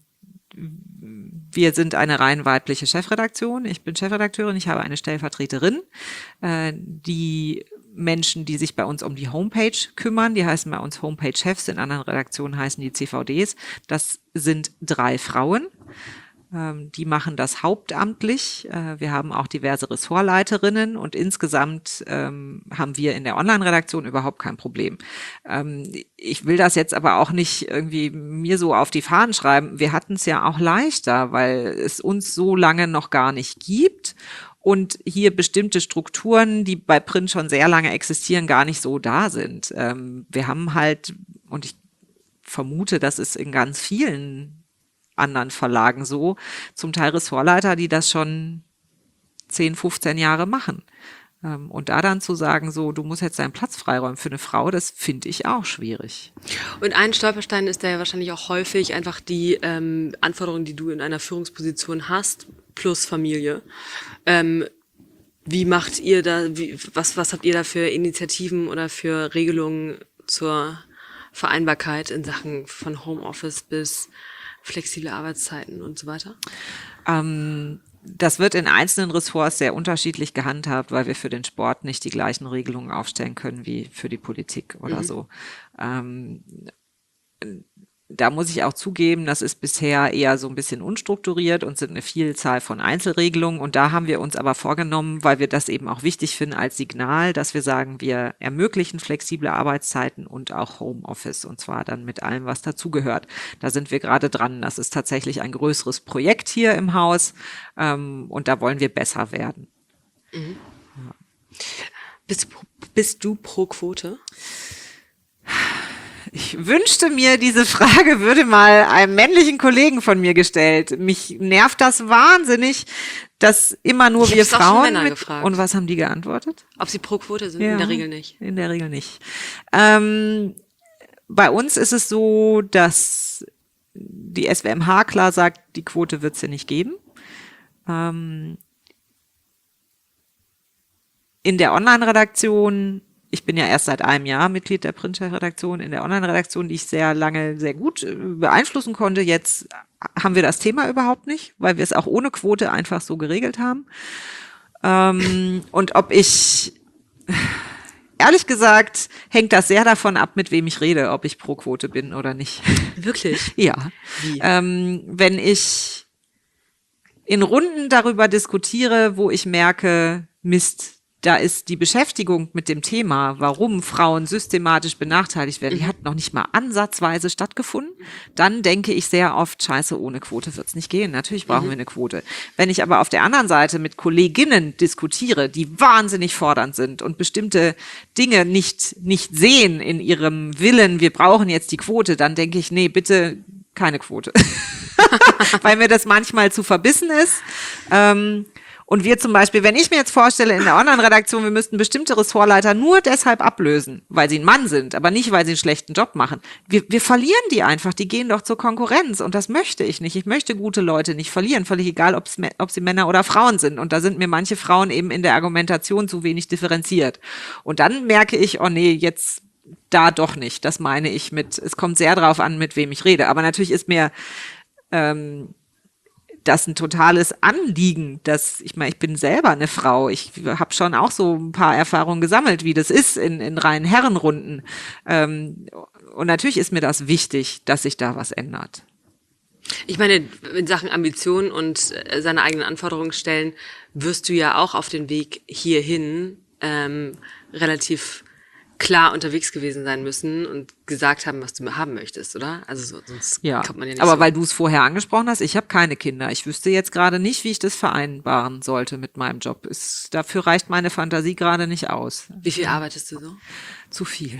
wir sind eine rein weibliche Chefredaktion. Ich bin Chefredakteurin, ich habe eine Stellvertreterin. Äh, die Menschen, die sich bei uns um die Homepage kümmern, die heißen bei uns Homepage-Chefs, in anderen Redaktionen heißen die C V Ds. Das sind drei Frauen. Die machen das hauptamtlich. Wir haben auch diverse Ressortleiterinnen und insgesamt ähm, haben wir in der Online-Redaktion überhaupt kein Problem. Ähm, ich will das jetzt aber auch nicht irgendwie mir so auf die Fahnen schreiben. Wir hatten es ja auch leichter, weil es uns so lange noch gar nicht gibt und hier bestimmte Strukturen, die bei Print schon sehr lange existieren, gar nicht so da sind. Ähm, wir haben halt, und ich vermute, das ist in ganz vielen anderen Verlagen so, zum Teil Ressortleiter, die das schon zehn, fünfzehn Jahre machen. Und da dann zu sagen, so, du musst jetzt deinen Platz freiräumen für eine Frau, das finde ich auch schwierig. Und ein Stolperstein ist da ja wahrscheinlich auch häufig einfach die ähm, Anforderungen, die du in einer Führungsposition hast, plus Familie. Ähm, wie macht ihr da, wie, was, was habt ihr da für Initiativen oder für Regelungen zur Vereinbarkeit in Sachen von Homeoffice bis flexible Arbeitszeiten und so weiter? Ähm, das wird in einzelnen Ressorts sehr unterschiedlich gehandhabt, weil wir für den Sport nicht die gleichen Regelungen aufstellen können wie für die Politik oder mhm. so. Ähm, da muss ich auch zugeben, das ist bisher eher so ein bisschen unstrukturiert und sind eine Vielzahl von Einzelregelungen. Und da haben wir uns aber vorgenommen, weil wir das eben auch wichtig finden als Signal, dass wir sagen, wir ermöglichen flexible Arbeitszeiten und auch Homeoffice und zwar dann mit allem, was dazugehört. Da sind wir gerade dran. Das ist tatsächlich ein größeres Projekt hier im Haus ähm, und da wollen wir besser werden. Mhm. Ja. Bist, bist du pro Quote? Ich wünschte mir, diese Frage würde mal einem männlichen Kollegen von mir gestellt. Mich nervt das wahnsinnig, dass immer nur ich wir Frauen mit, gefragt. Und was haben die geantwortet? Ob sie pro Quote sind? Ja, in der Regel nicht. In der Regel nicht. Ähm, bei uns ist es so, dass die S W M H klar sagt, die Quote wird es ja nicht geben. Ähm, in der Online-Redaktion, ich bin ja erst seit einem Jahr Mitglied der Print-Redaktion, in der Online-Redaktion, die ich sehr lange sehr gut beeinflussen konnte. Jetzt haben wir das Thema überhaupt nicht, weil wir es auch ohne Quote einfach so geregelt haben. Ähm, und ob ich, ehrlich gesagt, hängt das sehr davon ab, mit wem ich rede, ob ich pro Quote bin oder nicht. Wirklich? Ja. Wie? Ähm, wenn ich in Runden darüber diskutiere, wo ich merke, Mist, da ist die Beschäftigung mit dem Thema, warum Frauen systematisch benachteiligt werden, die hat noch nicht mal ansatzweise stattgefunden. Dann denke ich sehr oft, scheiße, ohne Quote wird's nicht gehen. Natürlich brauchen mhm. wir eine Quote. Wenn ich aber auf der anderen Seite mit Kolleginnen diskutiere, die wahnsinnig fordernd sind und bestimmte Dinge nicht, nicht sehen in ihrem Willen, wir brauchen jetzt die Quote, dann denke ich, nee, bitte keine Quote. Weil mir das manchmal zu verbissen ist. Ähm, Und wir zum Beispiel, wenn ich mir jetzt vorstelle, in der Online-Redaktion, wir müssten bestimmte Ressortleiter nur deshalb ablösen, weil sie ein Mann sind, aber nicht, weil sie einen schlechten Job machen. Wir, wir verlieren die einfach, die gehen doch zur Konkurrenz und das möchte ich nicht. Ich möchte gute Leute nicht verlieren, völlig egal, ob's, ob sie Männer oder Frauen sind. Und da sind mir manche Frauen eben in der Argumentation zu wenig differenziert. Und dann merke ich, oh nee, jetzt da doch nicht. Das meine ich mit, es kommt sehr drauf an, mit wem ich rede. Aber natürlich ist mir ähm, das ein totales Anliegen, dass ich meine, ich bin selber eine Frau. Ich habe schon auch so ein paar Erfahrungen gesammelt, wie das ist in, in reinen Herrenrunden. Ähm, und natürlich ist mir das wichtig, dass sich da was ändert. Ich meine, in Sachen Ambition und äh, seine eigenen Anforderungen stellen, wirst du ja auch auf den Weg hierhin ähm, relativ klar unterwegs gewesen sein müssen und gesagt haben, was du haben möchtest, oder? Also so, sonst ja, kommt man ja nicht aber so. weil du es vorher angesprochen hast, ich habe keine Kinder. Ich wüsste jetzt gerade nicht, wie ich das vereinbaren sollte mit meinem Job. Ist, dafür reicht meine Fantasie gerade nicht aus. Wie viel arbeitest du so? Zu viel.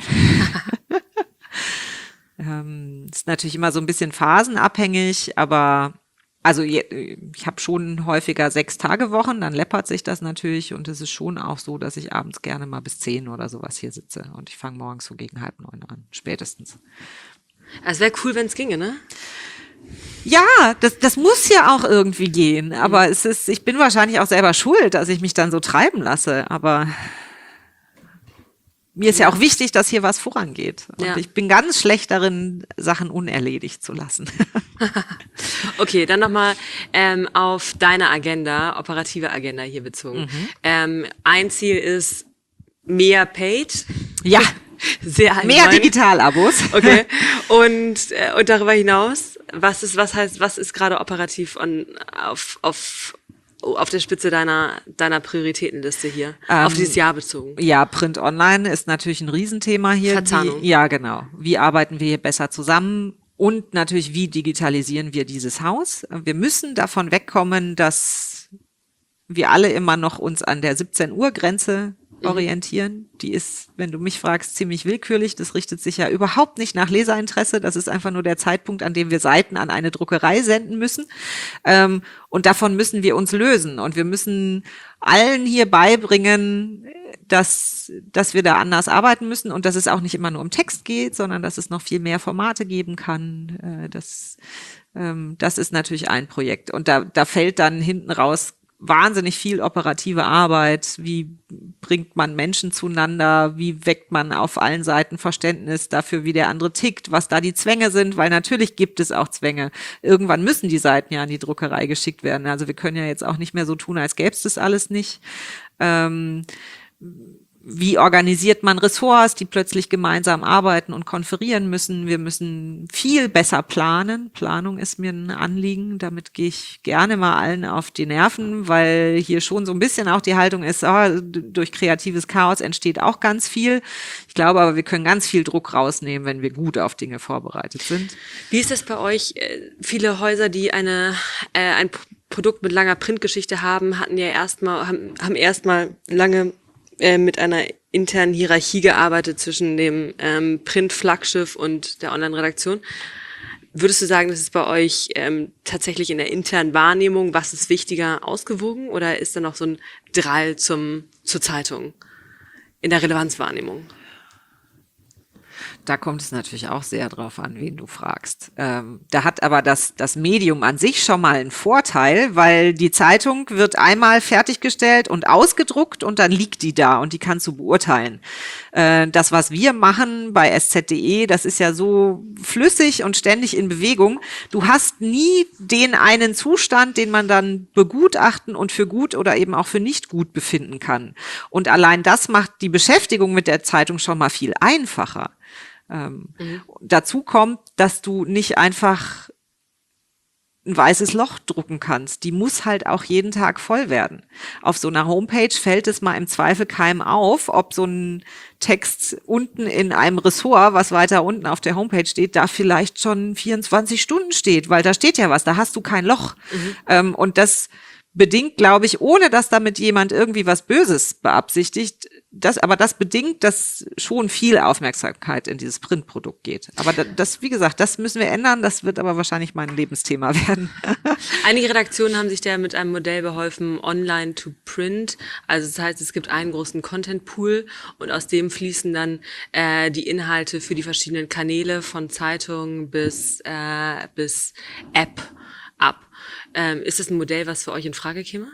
ähm, ist natürlich immer so ein bisschen phasenabhängig, aber also ich habe schon häufiger Sechs-Tage-Wochen, dann läppert sich das natürlich und es ist schon auch so, dass ich abends gerne mal bis zehn oder sowas hier sitze und ich fange morgens so gegen halb neun an, spätestens. Es wäre cool, wenn es ginge, ne? Ja, das, das muss ja auch irgendwie gehen, aber mhm. es ist, ich bin wahrscheinlich auch selber schuld, dass ich mich dann so treiben lasse, aber mir ist ja auch wichtig, dass hier was vorangeht. Und ja. ich bin ganz schlecht darin, Sachen unerledigt zu lassen. Okay, dann nochmal ähm, auf deine Agenda, operative Agenda hier bezogen. Mhm. Ähm, ein Ziel ist mehr Paid. Ja. Sehr allgemein. Mehr Digital-Abos. Okay. Und, äh, und darüber hinaus, was ist, was heißt, was ist gerade operativ on, auf, auf, auf der Spitze deiner, deiner Prioritätenliste hier? Ähm, auf dieses Jahr bezogen. Ja, Print Online ist natürlich ein Riesenthema hier. Verzahnung. Wie, ja, genau. Wie arbeiten wir hier besser zusammen? Und natürlich, wie digitalisieren wir dieses Haus? Wir müssen davon wegkommen, dass wir alle immer noch uns an der siebzehn Uhr Grenze orientieren. Die ist, wenn du mich fragst, ziemlich willkürlich. Das richtet sich ja überhaupt nicht nach Leserinteresse. Das ist einfach nur der Zeitpunkt, an dem wir Seiten an eine Druckerei senden müssen. Ähm, und davon müssen wir uns lösen. Und wir müssen allen hier beibringen, dass, dass wir da anders arbeiten müssen und dass es auch nicht immer nur um Text geht, sondern dass es noch viel mehr Formate geben kann. Äh, das, ähm, das ist natürlich ein Projekt. Und da, da fällt dann hinten raus wahnsinnig viel operative Arbeit. Wie bringt man Menschen zueinander? Wie weckt man auf allen Seiten Verständnis dafür, wie der andere tickt, was da die Zwänge sind? Weil natürlich gibt es auch Zwänge. Irgendwann müssen die Seiten ja an die Druckerei geschickt werden. Also wir können ja jetzt auch nicht mehr so tun, als gäbe es das alles nicht. Ähm, Wie organisiert man Ressorts, die plötzlich gemeinsam arbeiten und konferieren müssen? Wir müssen viel besser planen. Planung ist mir ein Anliegen. Damit gehe ich gerne mal allen auf die Nerven, weil hier schon so ein bisschen auch die Haltung ist, oh, durch kreatives Chaos entsteht auch ganz viel. Ich glaube aber, wir können ganz viel Druck rausnehmen, wenn wir gut auf Dinge vorbereitet sind. Wie ist das bei euch? Viele Häuser, die eine äh, ein Produkt mit langer Printgeschichte haben, hatten ja erstmal haben, haben erstmal lange mit einer internen Hierarchie gearbeitet zwischen dem ähm, Print-Flaggschiff und der Online-Redaktion. Würdest du sagen, das ist bei euch ähm, tatsächlich in der internen Wahrnehmung, was ist wichtiger, ausgewogen? Oder ist da noch so ein Drall zum, zur Zeitung in der Relevanzwahrnehmung? Da kommt es natürlich auch sehr drauf an, wen du fragst. Ähm, da hat aber das, das Medium an sich schon mal einen Vorteil, weil die Zeitung wird einmal fertiggestellt und ausgedruckt und dann liegt die da und die kannst du beurteilen. Äh, das, was wir machen bei S Z punkt de, das ist ja so flüssig und ständig in Bewegung. Du hast nie den einen Zustand, den man dann begutachten und für gut oder eben auch für nicht gut befinden kann. Und allein das macht die Beschäftigung mit der Zeitung schon mal viel einfacher. Ähm, mhm. Dazu kommt, dass du nicht einfach ein weißes Loch drucken kannst. Die muss halt auch jeden Tag voll werden. Auf so einer Homepage fällt es mal im Zweifel keinem auf, ob so ein Text unten in einem Ressort, was weiter unten auf der Homepage steht, da vielleicht schon vierundzwanzig Stunden steht, weil da steht ja was, da hast du kein Loch. Mhm. Ähm, und das bedingt, glaube ich, ohne dass damit jemand irgendwie was Böses beabsichtigt, das, aber das bedingt, dass schon viel Aufmerksamkeit in dieses Printprodukt geht. Aber da- das, wie gesagt, das müssen wir ändern. Das wird aber wahrscheinlich mein Lebensthema werden. Einige Redaktionen haben sich da mit einem Modell beholfen, online to print. Also das heißt, es gibt einen großen Content-Pool und aus dem fließen dann äh, die Inhalte für die verschiedenen Kanäle von Zeitung bis, äh, bis App ab. Ähm, ist das ein Modell, was für euch in Frage käme?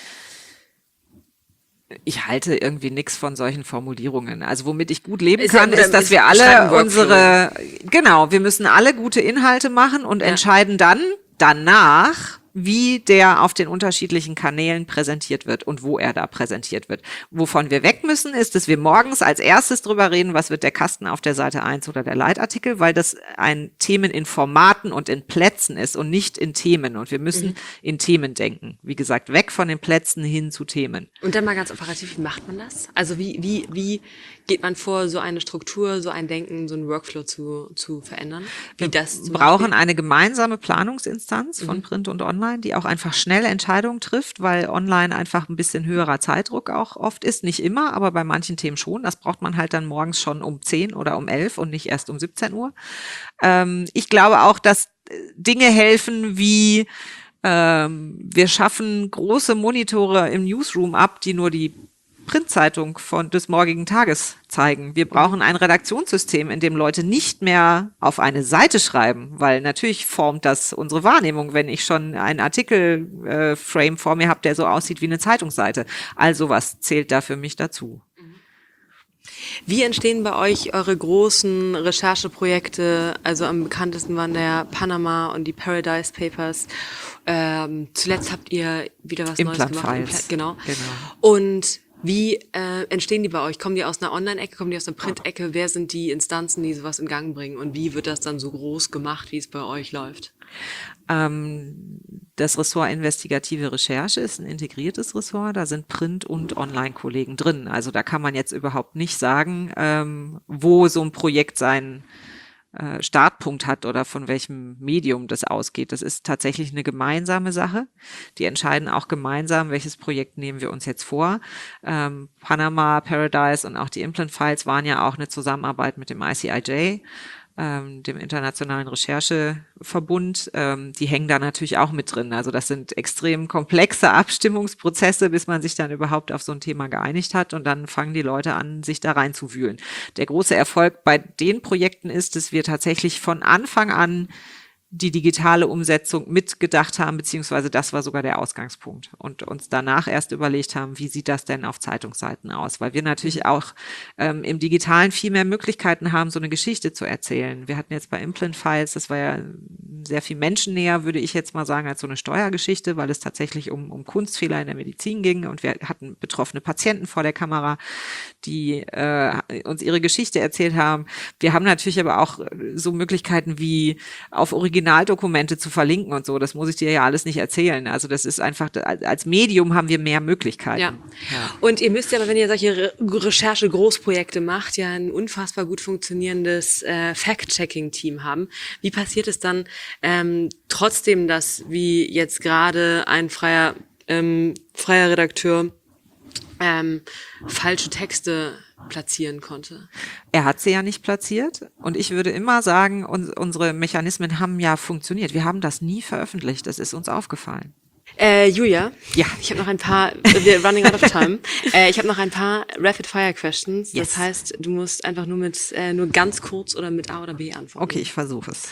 Ich halte irgendwie nichts von solchen Formulierungen. Also womit ich gut leben Ist ja- kann, ist, dass ist- wir schreibt alle einen Workflow. unsere, genau, wir müssen alle gute Inhalte machen und Ja. entscheiden dann danach, wie der auf den unterschiedlichen Kanälen präsentiert wird und wo er da präsentiert wird. Wovon wir weg müssen, ist, dass wir morgens als erstes drüber reden, was wird der Kasten auf der Seite eins oder der Leitartikel, weil das ein Themen in Formaten und in Plätzen ist und nicht in Themen. Und wir müssen Mhm. in Themen denken. Wie gesagt, weg von den Plätzen hin zu Themen. Und dann mal ganz operativ, wie macht man das? Also wie, wie, wie geht man vor, so eine Struktur, so ein Denken, so einen Workflow zu, zu verändern? Wie das zum brauchen Beispiel? eine gemeinsame Planungsinstanz von Print und Online, die auch einfach schnell Entscheidungen trifft, weil online einfach ein bisschen höherer Zeitdruck auch oft ist. Nicht immer, aber bei manchen Themen schon. Das braucht man halt dann morgens schon um zehn oder um elf und nicht erst um siebzehn Uhr. Ähm, ich glaube auch, dass äh, Dinge helfen wie ähm, wir schaffen große Monitore im Newsroom ab, die nur die Printzeitung von des morgigen Tages zeigen. Wir brauchen ein Redaktionssystem, in dem Leute nicht mehr auf eine Seite schreiben, weil natürlich formt das unsere Wahrnehmung, wenn ich schon einen Artikelframe äh, vor mir habe, der so aussieht wie eine Zeitungsseite. All sowas zählt da für mich dazu. Wie entstehen bei euch eure großen Rechercheprojekte? Also am bekanntesten waren der Panama und die Paradise Papers. Ähm, zuletzt habt ihr wieder was Neues Implant gemacht. Files. Impla- Genau. Genau. Und wie äh, entstehen die bei euch? Kommen die aus einer Online-Ecke, kommen die aus einer Print-Ecke? Wer sind die Instanzen, die sowas in Gang bringen? Und wie wird das dann so groß gemacht, wie es bei euch läuft? Ähm, das Ressort Investigative Recherche ist ein integriertes Ressort, da sind Print- und Online-Kollegen drin. Also da kann man jetzt überhaupt nicht sagen, ähm, wo so ein Projekt seinen äh, Startpunkt hat oder von welchem Medium das ausgeht. Das ist tatsächlich eine gemeinsame Sache. Die entscheiden auch gemeinsam, welches Projekt nehmen wir uns jetzt vor. Ähm, Panama, Paradise und auch die Implant Files waren ja auch eine Zusammenarbeit mit dem I C I J, ähm, dem Internationalen Rechercheverbund. Ähm, die hängen da natürlich auch mit drin. Also das sind extrem komplexe Abstimmungsprozesse, bis man sich dann überhaupt auf so ein Thema geeinigt hat und dann fangen die Leute an, sich da reinzuwühlen. Der große Erfolg bei den Projekten ist, dass wir tatsächlich von Anfang an die digitale Umsetzung mitgedacht haben, beziehungsweise das war sogar der Ausgangspunkt und uns danach erst überlegt haben, wie sieht das denn auf Zeitungsseiten aus, weil wir natürlich auch ähm, im Digitalen viel mehr Möglichkeiten haben, so eine Geschichte zu erzählen. Wir hatten jetzt bei Implant Files, das war ja sehr viel menschennäher, würde ich jetzt mal sagen, als so eine Steuergeschichte, weil es tatsächlich um, um Kunstfehler in der Medizin ging und wir hatten betroffene Patienten vor der Kamera, die äh, uns ihre Geschichte erzählt haben. Wir haben natürlich aber auch so Möglichkeiten wie auf Originaldokumente zu verlinken und so. Das muss ich dir ja alles nicht erzählen. Also das ist einfach, als Medium haben wir mehr Möglichkeiten. Ja. Und ihr müsst ja, aber wenn ihr solche Re Recherche-Großprojekte macht, ja ein unfassbar gut funktionierendes äh, Fact-Checking-Team haben. Wie passiert es dann ähm, trotzdem, dass wie jetzt gerade ein freier, ähm, freier Redakteur ähm, falsche Texte platzieren konnte? Er hat sie ja nicht platziert und ich würde immer sagen, uns, unsere Mechanismen haben ja funktioniert. Wir haben das nie veröffentlicht, das ist uns aufgefallen. Äh, Julia, Ja. ich habe noch ein paar, we're running out of time. äh, ich habe noch ein paar Rapid-Fire-Questions. Das Yes. heißt, du musst einfach nur mit, äh, nur ganz kurz oder mit A oder B antworten. Okay, ich versuche es.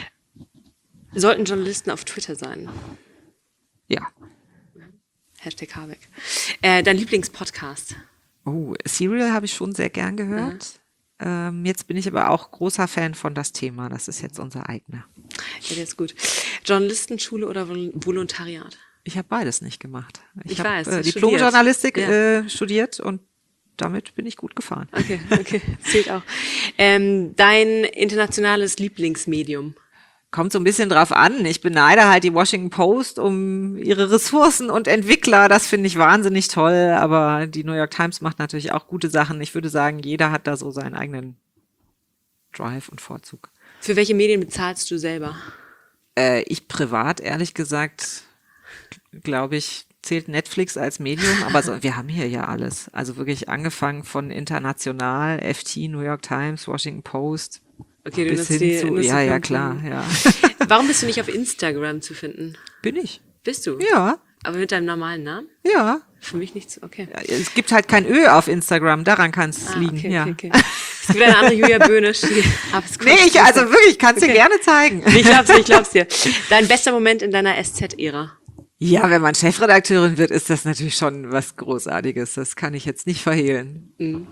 Sollten Journalisten auf Twitter sein? Ja. Hashtag Habeck. Äh, dein Lieblingspodcast? Oh, Serial habe ich schon sehr gern gehört. Ähm, jetzt bin ich aber auch großer Fan von das Thema. Das ist jetzt unser eigener. Ja, der ist gut. Journalistenschule oder Vol Volontariat? Ich habe beides nicht gemacht. Ich, Ich habe weiß, du äh, hast Diplom-Journalistik studiert. Ja. äh, studiert und damit bin ich gut gefahren. Okay, okay, zählt auch. Ähm, dein internationales Lieblingsmedium? Kommt so ein bisschen drauf an. Ich beneide halt die Washington Post um ihre Ressourcen und Entwickler. Das finde ich wahnsinnig toll. Aber die New York Times macht natürlich auch gute Sachen. Ich würde sagen, jeder hat da so seinen eigenen Drive und Vorzug. Für welche Medien bezahlst du selber? Äh, ich privat, ehrlich gesagt, glaube ich, zählt Netflix als Medium, aber so, wir haben hier ja alles. Also wirklich angefangen von international, F T, New York Times, Washington Post, Okay, du bis nutzt hin die, zu, nutzt ja, die ja, Plattform. klar, ja. Warum bist du nicht auf Instagram zu finden? Bin ich. Bist du? Ja, Aber mit deinem normalen Namen? ja. Für mich nicht so, okay. Ja, es gibt halt kein Ö auf Instagram, daran kann es Ah, liegen, okay, ja. okay, okay. Es gibt eine andere Julia Böhnisch. Die, aber es Nee, ich, also wirklich, ich kann es dir Okay. gerne zeigen. Ich glaub's dir, ich glaub's dir. Dein bester Moment in deiner S Z-Ära? Ja, wenn man Chefredakteurin wird, ist das natürlich schon was Großartiges. Das kann ich jetzt nicht verhehlen.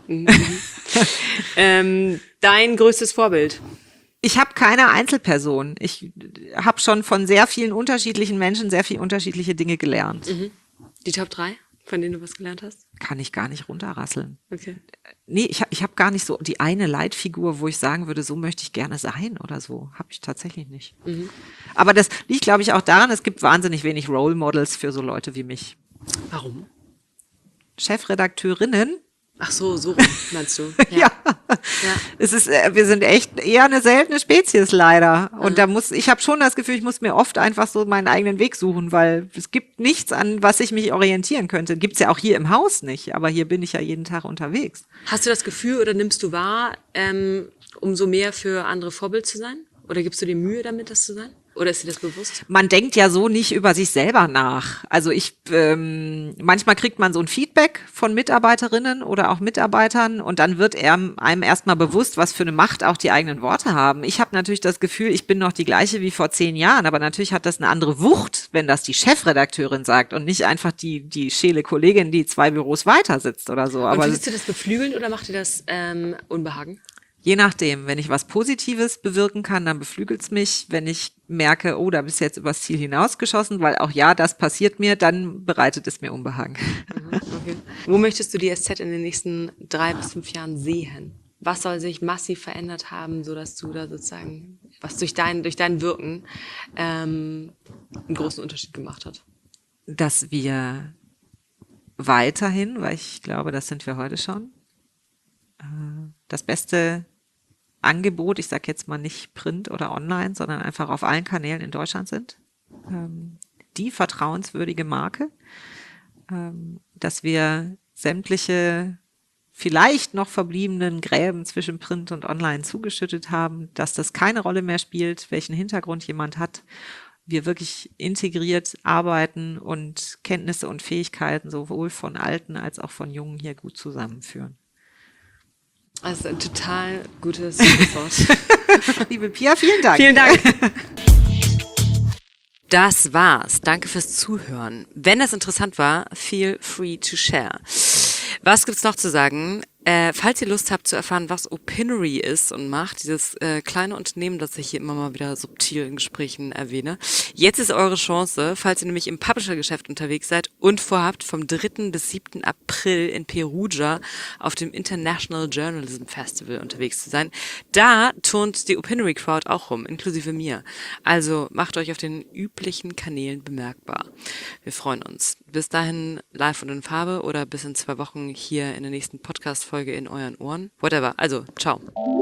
Ähm, dein größtes Vorbild? Ich habe keine Einzelperson. Ich habe schon von sehr vielen unterschiedlichen Menschen sehr viel unterschiedliche Dinge gelernt. Die Top drei, von denen du was gelernt hast? Kann ich gar nicht runterrasseln. Okay. Nee, ich habe ich hab gar nicht so die eine Leitfigur, wo ich sagen würde, so möchte ich gerne sein oder so. Habe ich tatsächlich nicht. Aber das liegt, glaube ich, auch daran, es gibt wahnsinnig wenig Role Models für so Leute wie mich. Warum? Chefredakteurinnen. Ach so, so rum, meinst du? Ja. Ja. Es ist, äh, wir sind echt eher eine seltene Spezies leider. Und da muss, ich habe schon das Gefühl, ich muss mir oft einfach so meinen eigenen Weg suchen, weil es gibt nichts, an was ich mich orientieren könnte. Gibt's ja auch hier im Haus nicht, aber hier bin ich ja jeden Tag unterwegs. Hast du das Gefühl oder nimmst du wahr, ähm, umso mehr für andere Vorbild zu sein? Oder gibst du dir Mühe damit, das zu sein? Oder ist dir das bewusst? Man denkt ja so nicht über sich selber nach. Also ich, ähm, manchmal kriegt man so ein Feedback von Mitarbeiterinnen oder auch Mitarbeitern und dann wird einem erstmal bewusst, was für eine Macht auch die eigenen Worte haben. Ich habe natürlich das Gefühl, ich bin noch die gleiche wie vor zehn Jahren, aber natürlich hat das eine andere Wucht, wenn das die Chefredakteurin sagt und nicht einfach die, die schäle Kollegin, die zwei Büros weiter sitzt oder so. Und Aber findest du das beflügelnd oder macht dir das ähm, Unbehagen? je nachdem, wenn ich was Positives bewirken kann, dann beflügelt's mich. Wenn ich merke, oh, da bist du jetzt übers Ziel hinausgeschossen, weil auch ja, das passiert mir, dann bereitet es mir Unbehagen. Okay. Wo möchtest du die S Z in den nächsten drei bis fünf Jahren sehen? Was soll sich massiv verändert haben, sodass du da sozusagen, was durch dein, durch dein Wirken ähm, einen großen Unterschied gemacht hat? Dass wir weiterhin, weil ich glaube, das sind wir heute schon, das beste Angebot, ich sage jetzt mal nicht Print oder online, sondern einfach auf allen Kanälen in Deutschland sind. Ähm, die vertrauenswürdige Marke, ähm, dass wir sämtliche vielleicht noch verbliebenen Gräben zwischen Print und Online zugeschüttet haben, dass das keine Rolle mehr spielt, welchen Hintergrund jemand hat. Wir wirklich integriert arbeiten und Kenntnisse und Fähigkeiten sowohl von Alten als auch von Jungen hier gut zusammenführen. Das ist ein total gutes Wort. Liebe Pia, vielen Dank. Vielen Dank. Das war's. Danke fürs Zuhören. Wenn es interessant war, feel free to share. Was gibt's noch zu sagen? Äh, falls ihr Lust habt zu erfahren, was Opinory ist und macht, dieses äh, kleine Unternehmen, das ich hier immer mal wieder subtil in Gesprächen erwähne, jetzt ist eure Chance, falls ihr nämlich im Publisher-Geschäft unterwegs seid und vorhabt, vom dritten bis siebten April in Perugia auf dem International Journalism Festival unterwegs zu sein. Da turnt die Opinory Crowd auch rum, inklusive mir. Also macht euch auf den üblichen Kanälen bemerkbar. Wir freuen uns. Bis dahin live und in Farbe oder bis in zwei Wochen hier in der nächsten Podcast-Folge in euren Ohren. Whatever. Also, ciao.